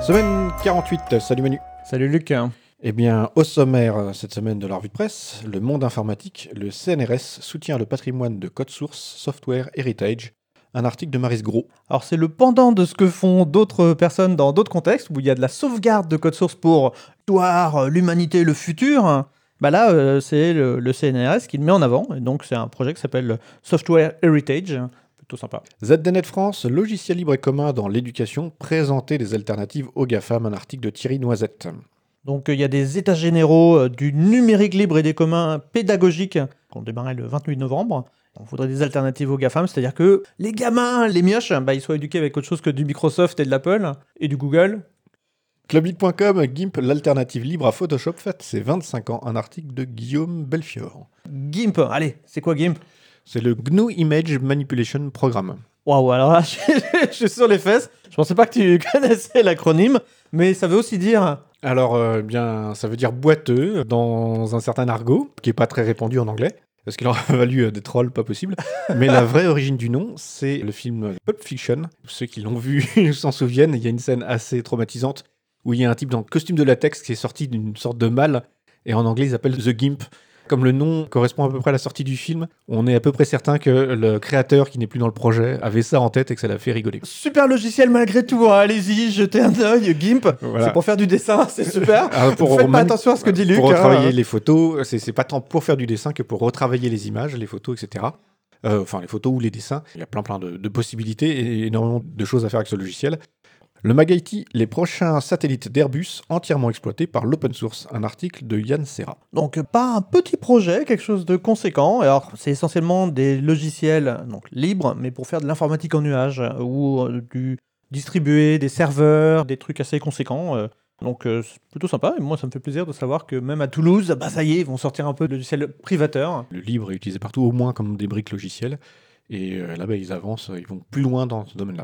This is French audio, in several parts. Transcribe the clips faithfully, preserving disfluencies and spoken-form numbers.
Semaine quarante-huit, salut Manu. Salut Luc. Eh bien, au sommaire cette semaine de la revue de presse, le monde informatique, le C N R S soutient le patrimoine de code source Software Heritage, un article de Maryse Gros. Alors c'est le pendant de ce que font d'autres personnes dans d'autres contextes, où il y a de la sauvegarde de code source pour l'histoire, l'humanité, le futur. Bah là, euh, c'est le, le C N R S qui le met en avant, et donc c'est un projet qui s'appelle Software Heritage. Plutôt sympa. Z D Net France, logiciel libre et commun dans l'éducation, présenter des alternatives aux GAFAM, un article de Thierry Noisette. Donc il y a des états généraux euh, du numérique libre et des communs pédagogiques qui ont démarré le vingt-huit novembre. On voudrait des alternatives aux GAFAM, c'est-à-dire que les gamins, les mioches, bah, ils soient éduqués avec autre chose que du Microsoft et de l'Apple et du Google. Clubit point com, GIMP, l'alternative libre à Photoshop, fête ses vingt-cinq ans, un article de Guillaume Belfior. GIMP, allez, c'est quoi GIMP ? C'est le G N U Image Manipulation Programme. Waouh, alors là, je suis sur les fesses. Je pensais pas que tu connaissais l'acronyme, mais ça veut aussi dire... Alors, euh, bien, ça veut dire boiteux dans un certain argot, qui est pas très répandu en anglais, parce qu'il aura valu euh, des trolls pas possible. Mais la vraie origine du nom, c'est le film Pulp Fiction. Ceux qui l'ont vu s'en souviennent, il y a une scène assez traumatisante où il y a un type dans le costume de latex qui est sorti d'une sorte de malle, et en anglais ils appellent The Gimp. Comme le nom correspond à peu près à la sortie du film, on est à peu près certain que le créateur qui n'est plus dans le projet avait ça en tête et que ça l'a fait rigoler. Super logiciel malgré tout, hein. Allez-y, jetez un œil, GIMP. Voilà. C'est pour faire du dessin, c'est super. Alors pour Faites pas attention à ce que dit Luc. Pour retravailler hein. les photos, c'est, c'est pas tant pour faire du dessin que pour retravailler les images, les photos, et cetera. Euh, enfin, les photos ou les dessins. Il y a plein plein de, de possibilités et énormément de choses à faire avec ce logiciel. Le MagIT, les prochains satellites d'Airbus entièrement exploités par l'open source, un article de Yann Serra. Donc pas un petit projet, quelque chose de conséquent. Alors c'est essentiellement des logiciels donc libres, mais pour faire de l'informatique en nuage ou euh, du distribuer des serveurs, des trucs assez conséquents. Euh, donc euh, c'est plutôt sympa. Et moi ça me fait plaisir de savoir que même à Toulouse, bah ça y est, ils vont sortir un peu de logiciels privateurs. Le libre est utilisé partout, au moins comme des briques logicielles. Et euh, là, bah, ils avancent, ils vont plus loin dans ce domaine-là.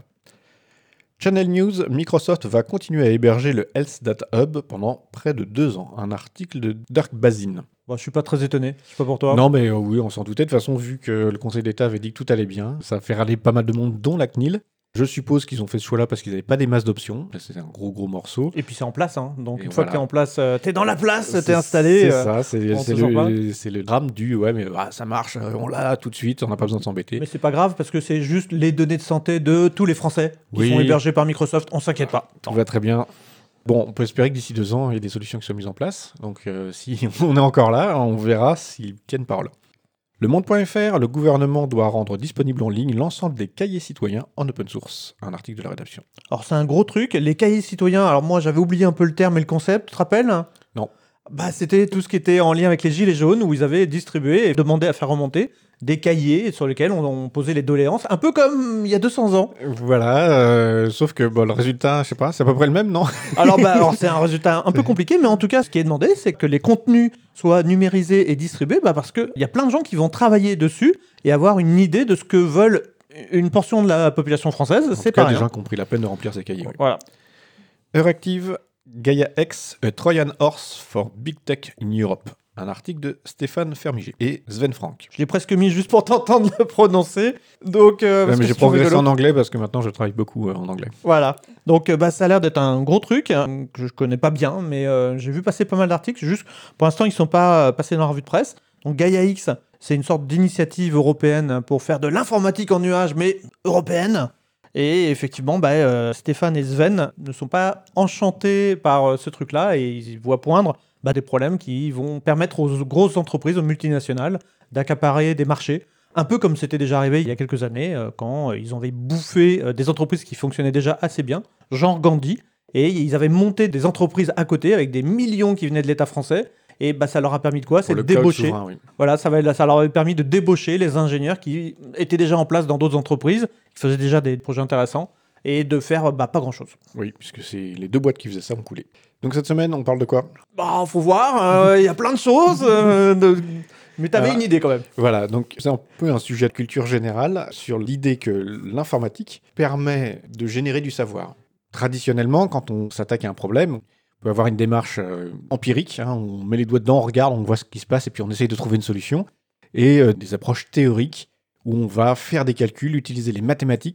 Channel News, Microsoft va continuer à héberger le Health Data Hub pendant près de deux ans. Un article de Dirk Bazin. Bon, je suis pas très étonné, je sais pas pour toi. Non, mais euh, oui, on s'en doutait. De toute façon, vu que le Conseil d'État avait dit que tout allait bien, ça a fait râler pas mal de monde, dont la C N I L. Je suppose qu'ils ont fait ce choix-là parce qu'ils n'avaient pas des masses d'options. C'est un gros, gros morceau. Et puis c'est en place, hein. Donc Et une voilà. fois que t'es en place, euh, t'es dans la place, C'est, t'es installé. C'est euh, ça, c'est, c'est, le, c'est le drame du ouais, mais ah, ça marche, on l'a tout de suite, on n'a pas besoin de s'embêter. Mais c'est pas grave parce que c'est juste les données de santé de tous les Français qui oui. sont hébergés par Microsoft, on s'inquiète pas. Tout va très bien. Bon, on peut espérer que d'ici deux ans, il y ait des solutions qui soient mises en place. Donc euh, si on est encore là, on verra s'ils tiennent parole. Le monde point f r, le gouvernement doit rendre disponible en ligne l'ensemble des cahiers citoyens en open source. Un article de la rédaction. Alors c'est un gros truc, les cahiers citoyens, alors moi j'avais oublié un peu le terme et le concept, tu te rappelles ? Non. Bah c'était tout ce qui était en lien avec les gilets jaunes, où ils avaient distribué et demandé à faire remonter des cahiers sur lesquels on, on posait les doléances, un peu comme il y a deux cents ans. Voilà, euh, sauf que bon, le résultat, je sais pas, c'est à peu près le même, non ? Alors, bah, alors c'est un résultat un peu compliqué, mais en tout cas, ce qui est demandé, c'est que les contenus soient numérisés et distribués, bah, parce qu'il y a plein de gens qui vont travailler dessus et avoir une idée de ce que veulent une portion de la population française. En c'est tout cas, pas des rien. gens qui ont pris la peine de remplir ces cahiers. Oui. Voilà. Euractiv, Gaia X, a Trojan Horse for Big Tech in Europe. Un article de Stéphane Fermiger et Sven Frank. Je l'ai presque mis juste pour t'entendre le prononcer. Donc, euh, ouais, mais j'ai progressé en anglais parce que maintenant je travaille beaucoup euh, en anglais. Voilà. Donc, euh, bah, ça a l'air d'être un gros truc hein, que je connais pas bien, mais euh, j'ai vu passer pas mal d'articles. Juste, pour l'instant, ils sont pas euh, passés dans la revue de presse. Donc, Gaia X, c'est une sorte d'initiative européenne pour faire de l'informatique en nuage, mais européenne. Et effectivement, bah, euh, Stéphane et Sven ne sont pas enchantés par euh, ce truc-là et ils voient poindre bah, des problèmes qui vont permettre aux grosses entreprises, aux multinationales, d'accaparer des marchés. Un peu comme c'était déjà arrivé il y a quelques années, euh, quand euh, ils avaient bouffé euh, des entreprises qui fonctionnaient déjà assez bien, genre Gandhi, et ils avaient monté des entreprises à côté avec des millions qui venaient de l'État français. Et bah, ça leur a permis de quoi ? C'est de débaucher. Souverain, oui. Voilà, ça, va, ça leur a permis de débaucher les ingénieurs qui étaient déjà en place dans d'autres entreprises, qui faisaient déjà des projets intéressants, et de faire bah, pas grand-chose. Oui, puisque c'est les deux boîtes qui faisaient ça ont coulé. Donc cette semaine, on parle de quoi ? Bah, faut voir, il euh, y a plein de choses, euh, de... mais t'avais Alors, une idée quand même. Voilà, donc c'est un peu un sujet de culture générale sur l'idée que l'informatique permet de générer du savoir. Traditionnellement, quand on s'attaque à un problème, on peut avoir une démarche euh, empirique, hein, on met les doigts dedans, on regarde, on voit ce qui se passe et puis on essaye de trouver une solution. Et euh, des approches théoriques où on va faire des calculs, utiliser les mathématiques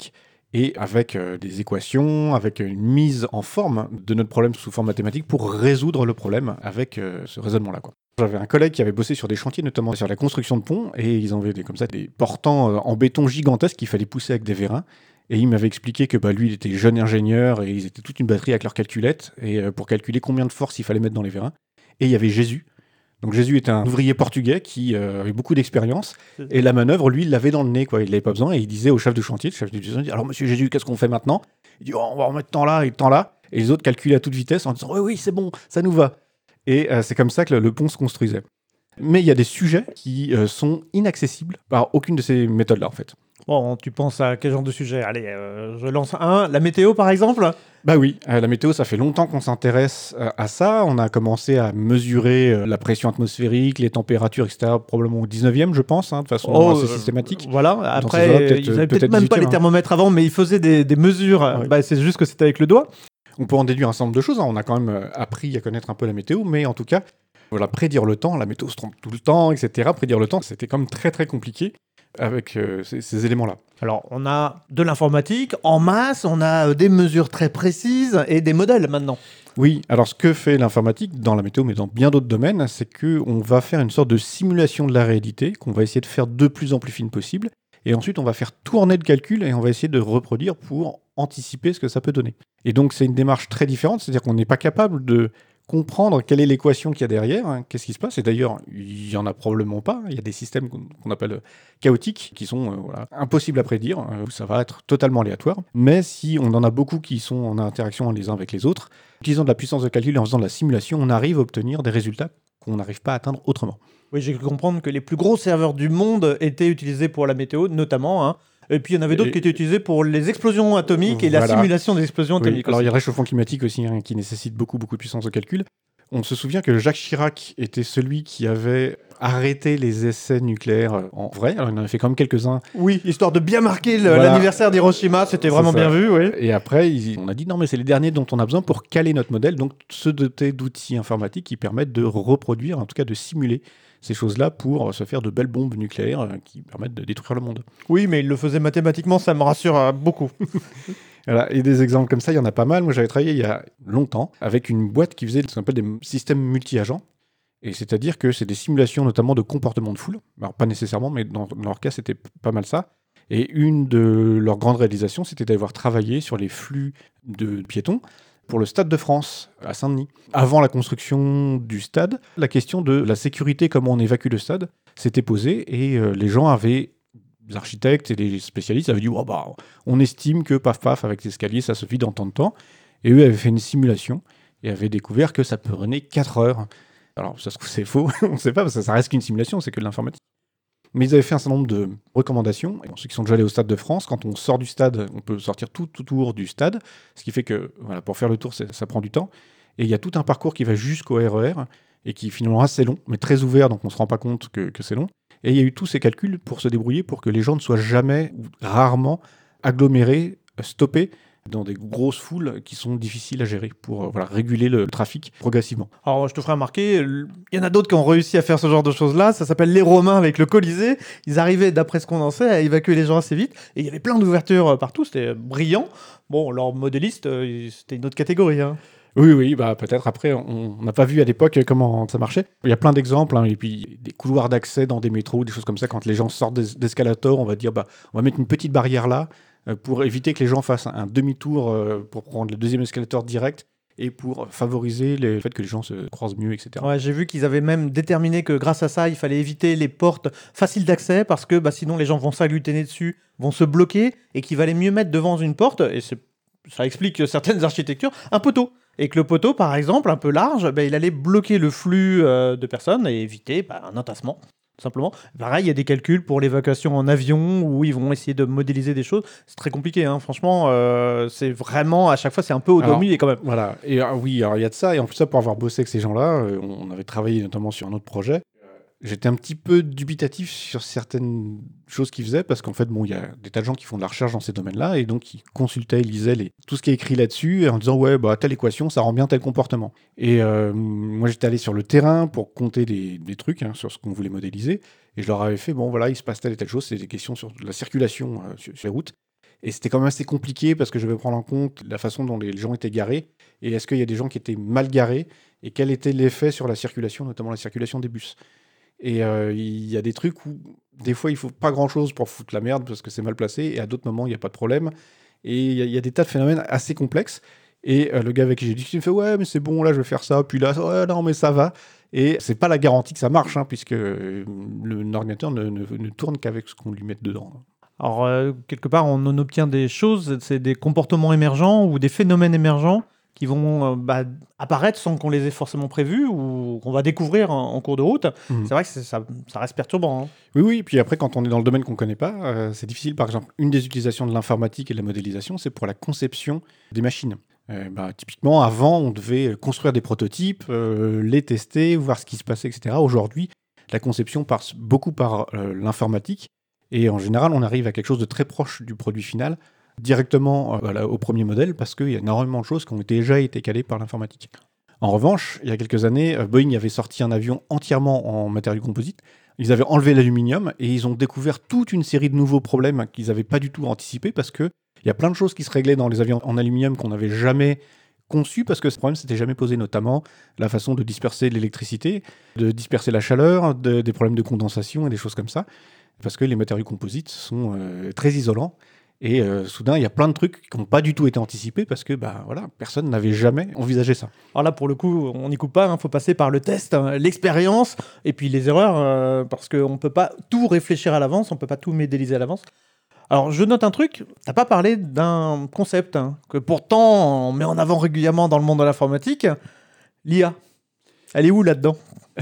et avec euh, des équations, avec une mise en forme de notre problème sous forme mathématique pour résoudre le problème avec euh, ce raisonnement-là, quoi. J'avais un collègue qui avait bossé sur des chantiers, notamment sur la construction de ponts, et ils avaient des, comme ça des portants euh, en béton gigantesques qu'il fallait pousser avec des vérins. Et il m'avait expliqué que bah, lui, il était jeune ingénieur et ils étaient toute une batterie avec leur calculette et euh, pour calculer combien de force il fallait mettre dans les vérins. Et il y avait Jésus. Donc Jésus était un ouvrier portugais qui euh, avait beaucoup d'expérience et la manœuvre, lui, il l'avait dans le nez, quoi. Il n'avait pas besoin et il disait au chef de chantier, le chef de chantier, alors Monsieur Jésus, qu'est-ce qu'on fait maintenant? Il dit, oh, on va remettre tant là et tant là. Et les autres calculaient à toute vitesse en disant, oui, oui, c'est bon, ça nous va. Et euh, c'est comme ça que le, le pont se construisait. Mais il y a des sujets qui euh, sont inaccessibles par aucune de ces méthodes-là, en fait. Bon, tu penses à quel genre de sujet? Allez, euh, je lance un. La météo, par exemple? Bah oui, euh, la météo, ça fait longtemps qu'on s'intéresse euh, à ça. On a commencé à mesurer euh, la pression atmosphérique, les températures, et cetera, probablement au dix-neuvième, je pense, hein, de façon Oh, assez euh, systématique. Voilà, ces après, eaux-là, peut-être, ils avaient euh, peut-être peut-être même pas dix-huitième, les hein. thermomètres avant, mais ils faisaient des, des mesures. Ouais. Bah, c'est juste que c'était avec le doigt. On peut en déduire un certain nombre de choses, hein. On a quand même euh, appris à connaître un peu la météo, mais en tout cas, voilà, prédire le temps, la météo se trompe tout le temps, et cetera. Prédire le temps, c'était quand même très très compliqué avec euh, ces, ces éléments-là. Alors, on a de l'informatique en masse, on a euh, des mesures très précises et des modèles maintenant. Oui, alors ce que fait l'informatique dans la météo, mais dans bien d'autres domaines, c'est qu'on va faire une sorte de simulation de la réalité, qu'on va essayer de faire de plus en plus fine possible, et ensuite on va faire tourner le calcul et on va essayer de reproduire pour anticiper ce que ça peut donner. Et donc c'est une démarche très différente, c'est-à-dire qu'on n'est pas capable de comprendre quelle est l'équation qu'il y a derrière, hein, qu'est-ce qui se passe, et d'ailleurs il n'y en a probablement pas, il y a des systèmes qu'on qu'on appelle euh, chaotiques, qui sont euh, voilà, impossibles à prédire, euh, ça va être totalement aléatoire, mais si on en a beaucoup qui sont en interaction les uns avec les autres, en utilisant de la puissance de calcul et en faisant de la simulation, on arrive à obtenir des résultats qu'on n'arrive pas à atteindre autrement. Oui, j'ai cru comprendre que les plus gros serveurs du monde étaient utilisés pour la météo, notamment. Hein. Et puis il y en avait d'autres Et- qui étaient utilisés pour les explosions atomiques et la Voilà. simulation des explosions Oui, atomiques. alors il y aussi. a le réchauffement climatique aussi, hein, qui nécessite beaucoup, beaucoup de puissance de calcul. On se souvient que Jacques Chirac était celui qui avait arrêté les essais nucléaires euh, en vrai. Alors il en avait fait quand même quelques-uns. Oui, histoire de bien marquer le- Voilà. l'anniversaire d'Hiroshima, c'était C'est vraiment ça. bien vu, oui. Et après, il- on a dit non, mais c'est les derniers dont on a besoin pour caler notre modèle, donc se doter d'outils informatiques qui permettent de reproduire, en tout cas de simuler ces choses-là pour se faire de belles bombes nucléaires euh, qui permettent de détruire le monde. Oui, mais il le faisait mathématiquement, ça me rassure euh, beaucoup. Voilà. Et des exemples comme ça, il y en a pas mal. Moi, j'avais travaillé il y a longtemps avec une boîte qui faisait ce qu'on appelle des systèmes multi-agents. Et c'est-à-dire que c'est des simulations notamment de comportement de foule. Alors, pas nécessairement, mais dans, dans leur cas, c'était p- pas mal ça. Et une de leurs grandes réalisations, c'était d'avoir travaillé sur les flux de piétons pour le Stade de France à Saint-Denis. Avant la construction du stade, la question de la sécurité, comment on évacue le stade, s'était posée et euh, les gens avaient, les architectes et les spécialistes avaient dit oh, bah, on estime que paf paf avec l'escalier ça se vide en tant de temps. Et eux avaient fait une simulation et avaient découvert que ça prenait quatre heures. Alors ça se trouve c'est faux, on ne sait pas parce que ça reste qu'une simulation, c'est que de l'informatique. Mais ils avaient fait un certain nombre de recommandations. Et pour ceux qui sont déjà allés au Stade de France, quand on sort du stade, on peut sortir tout autour du stade, ce qui fait que voilà, pour faire le tour, c'est- ça prend du temps. Et il y a tout un parcours qui va jusqu'au R E R et qui est finalement assez long, mais très ouvert, donc on ne se rend pas compte que, que c'est long. Et il y a eu tous ces calculs pour se débrouiller pour que les gens ne soient jamais ou rarement agglomérés, stoppés dans des grosses foules qui sont difficiles à gérer pour euh, voilà, réguler le trafic progressivement. Alors, je te ferai remarquer, l- il y en a d'autres qui ont réussi à faire ce genre de choses-là. Ça s'appelle les Romains avec le Colisée. Ils arrivaient, d'après ce qu'on en sait, à évacuer les gens assez vite. Et il y avait plein d'ouvertures euh, partout. C'était euh, brillant. Bon, leurs modélistes, euh, c'était une autre catégorie. Hein. Oui, oui, bah peut-être. Après, on on n'a pas vu à l'époque comment ça marchait. Il y a plein d'exemples, hein, et puis des couloirs d'accès dans des métros, des choses comme ça. Quand les gens sortent des- d'escalators, on va dire, bah, on va mettre une petite barrière là euh, pour éviter que les gens fassent un, un demi-tour euh, pour prendre le deuxième escalator direct et pour favoriser les- le fait que les gens se croisent mieux, et cetera. Ouais, j'ai vu qu'ils avaient même déterminé que grâce à ça, il fallait éviter les portes faciles d'accès parce que bah, sinon les gens vont s'agglutiner dessus, vont se bloquer et qu'il valait mieux mettre devant une porte, et c'est- ça explique certaines architectures, un poteau. Et que le poteau, par exemple, un peu large, bah, il allait bloquer le flux euh, de personnes et éviter bah, un entassement. Tout simplement. Pareil, il y a des calculs pour l'évacuation en avion où ils vont essayer de modéliser des choses. C'est très compliqué, hein. Franchement, euh, c'est vraiment, à chaque fois, c'est un peu au Alors, demi et quand même. Voilà. Et ah oui, alors il y a de ça. Et en plus, ça, pour avoir bossé avec ces gens-là, euh, on on avait travaillé notamment sur un autre projet. J'étais un petit peu dubitatif sur certaines choses qu'ils faisaient parce qu'en fait, bon, il y a des tas de gens qui font de la recherche dans ces domaines-là et donc ils consultaient, ils lisaient les- tout ce qui est écrit là-dessus en disant ouais, bah telle équation, ça rend bien tel comportement. Et euh, moi, j'étais allé sur le terrain pour compter des, des trucs hein, sur ce qu'on voulait modéliser et je leur avais fait bon voilà, il se passe telle et telle chose, c'est des questions sur la circulation euh, sur, sur les routes. Et c'était quand même assez compliqué parce que je devais prendre en compte la façon dont les gens étaient garés. Et est-ce qu'il y a des gens qui étaient mal garés et quel était l'effet sur la circulation, notamment la circulation des bus. Et euh, il y a des trucs où, des fois, il faut pas grand-chose pour foutre la merde parce que c'est mal placé. Et à d'autres moments, il n'y a pas de problème. Et il y, y a des tas de phénomènes assez complexes. Et euh, le gars avec qui j'ai discuté me fait « Ouais, mais c'est bon, là, je vais faire ça. » Puis là, « Ouais, non, mais ça va. » Et c'est pas la garantie que ça marche, hein, puisque euh, le- l'ordinateur ne, ne- ne tourne qu'avec ce qu'on lui met dedans. Alors, euh, quelque part, on en obtient des choses, c'est des comportements émergents ou des phénomènes émergents qui vont euh, bah, apparaître sans qu'on les ait forcément prévus ou qu'on va découvrir en, en cours de route. Mhm. C'est vrai que c'est- ça, ça reste perturbant. hein. Oui, oui, puis après, quand on est dans le domaine qu'on ne connaît pas, euh, c'est difficile. Par exemple, une des utilisations de l'informatique et de la modélisation, c'est pour la conception des machines. Euh, bah, typiquement, avant, on devait construire des prototypes, euh, les tester, voir ce qui se passait, et cetera. Aujourd'hui, la conception passe beaucoup par euh, l'informatique. Et en général, on arrive à quelque chose de très proche du produit final, directement euh, voilà, au premier modèle, parce qu'il y a énormément de choses qui ont déjà été calées par l'informatique. En revanche, il y a quelques années, euh, Boeing avait sorti un avion entièrement en matériaux composites. Ils avaient enlevé l'aluminium et ils ont découvert toute une série de nouveaux problèmes qu'ils n'avaient pas du tout anticipés parce qu'il y a plein de choses qui se réglaient dans les avions en aluminium qu'on n'avait jamais conçues parce que ce problème s'était jamais posé, notamment la façon de disperser l'électricité, de disperser la chaleur, de- des problèmes de condensation et des choses comme ça. Parce que les matériaux composites sont euh, très isolants. Et euh, soudain, il y a plein de trucs qui n'ont pas du tout été anticipés parce que bah, voilà, personne n'avait jamais envisagé ça. Alors là, pour le coup, on n'y coupe pas, il faut passer par le test, hein, l'expérience, et puis les erreurs, euh, parce qu'on ne peut pas tout réfléchir à l'avance, on ne peut pas tout modéliser à l'avance. Alors, je note un truc, t'as pas parlé d'un concept hein, que pourtant on met en avant régulièrement dans le monde de l'informatique, l'I A. Elle est où là-dedans?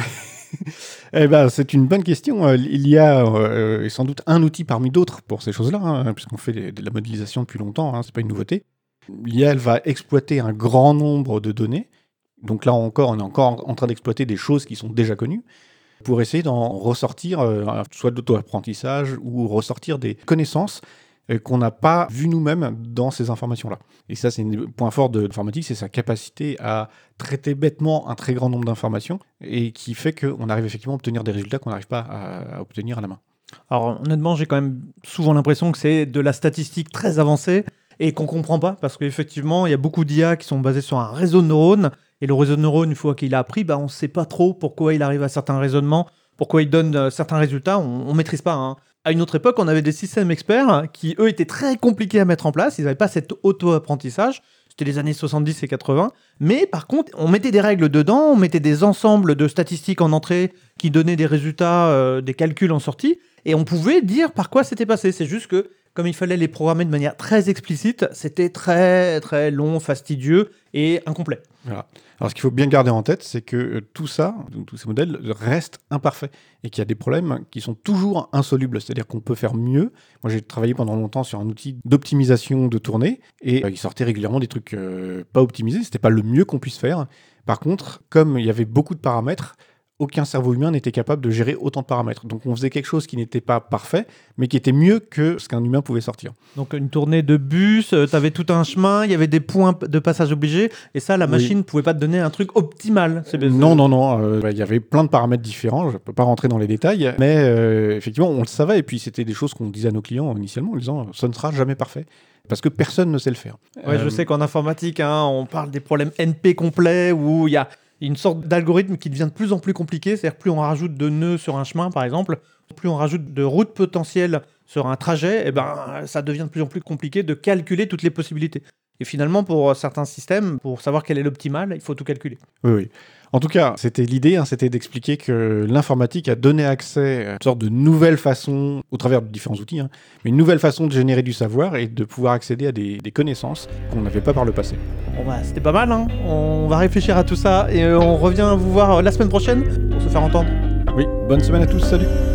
Eh ben, c'est une bonne question. Euh, Il y a euh, sans doute un outil parmi d'autres pour ces choses-là, hein, puisqu'on fait des- de la modélisation depuis longtemps, hein, c'est pas une nouveauté. L'I A, elle va exploiter un grand nombre de données. Donc là encore, on est encore en train d'exploiter des choses qui sont déjà connues pour essayer d'en ressortir, euh, soit de l'auto-apprentissage ou ressortir des connaissances euh, qu'on n'a pas vues nous-mêmes dans ces informations-là. Et ça, c'est un point fort de l'informatique, c'est sa capacité à traiter bêtement un très grand nombre d'informations et qui fait qu'on arrive effectivement à obtenir des résultats qu'on n'arrive pas à, à obtenir à la main. Alors honnêtement, j'ai quand même souvent l'impression que c'est de la statistique très avancée et qu'on comprend pas parce qu'effectivement, il y a beaucoup d'I A qui sont basées sur un réseau de neurones et le réseau de neurones, une fois qu'il a appris, bah, on ne sait pas trop pourquoi il arrive à certains raisonnements, pourquoi il donne euh, certains résultats, on ne maîtrise pas. hein. À une autre époque, on avait des systèmes experts qui, eux, étaient très compliqués à mettre en place. Ils n'avaient pas cet auto-apprentissage. C'était les années soixante-dix et quatre-vingts. Mais par contre, on mettait des règles dedans, on mettait des ensembles de statistiques en entrée qui donnaient des résultats, euh, des calculs en sortie. Et on pouvait dire par quoi c'était passé. C'est juste que, comme il fallait les programmer de manière très explicite, c'était très, très long, fastidieux et incomplet. Voilà. Alors, ce qu'il faut bien garder en tête, c'est que euh, tout ça, donc, tous ces modèles, restent imparfaits et qu'il y a des problèmes qui sont toujours insolubles. C'est-à-dire qu'on peut faire mieux. Moi, j'ai travaillé pendant longtemps sur un outil d'optimisation de tournée et euh, il sortait régulièrement des trucs euh, pas optimisés. C'était pas le mieux qu'on puisse faire. Par contre, comme il y avait beaucoup de paramètres, aucun cerveau humain n'était capable de gérer autant de paramètres. Donc, on faisait quelque chose qui n'était pas parfait, mais qui était mieux que ce qu'un humain pouvait sortir. Donc une tournée de bus, tu avais tout un chemin, il y avait des points p- de passage obligés, et ça, la Oui. machine ne pouvait pas te donner un truc optimal. C'est bien- Non, non, non. euh, bah, Il y avait plein de paramètres différents. Je ne peux pas rentrer dans les détails. Mais euh, effectivement, on le savait. Et puis, c'était des choses qu'on disait à nos clients initialement en disant ça ne sera jamais parfait. Parce que personne ne sait le faire. Ouais, Euh, je sais qu'en informatique, hein, on parle des problèmes N P complets, où il y a une sorte d'algorithme qui devient de plus en plus compliqué. C'est-à-dire plus on rajoute de nœuds sur un chemin, par exemple, plus on rajoute de routes potentielles sur un trajet, et ben, ça devient de plus en plus compliqué de calculer toutes les possibilités. Et finalement, pour certains systèmes, pour savoir quel est l'optimal, il faut tout calculer. Oui, oui. En tout cas, c'était l'idée, hein, c'était d'expliquer que l'informatique a donné accès à une sorte de nouvelle façon, au travers de différents outils, hein, mais une nouvelle façon de générer du savoir et de pouvoir accéder à des, des connaissances qu'on n'avait pas par le passé. Bon bah, c'était pas mal, hein. On va réfléchir à tout ça et euh, on revient vous voir euh, la semaine prochaine pour se faire entendre. Oui, bonne semaine à tous, salut!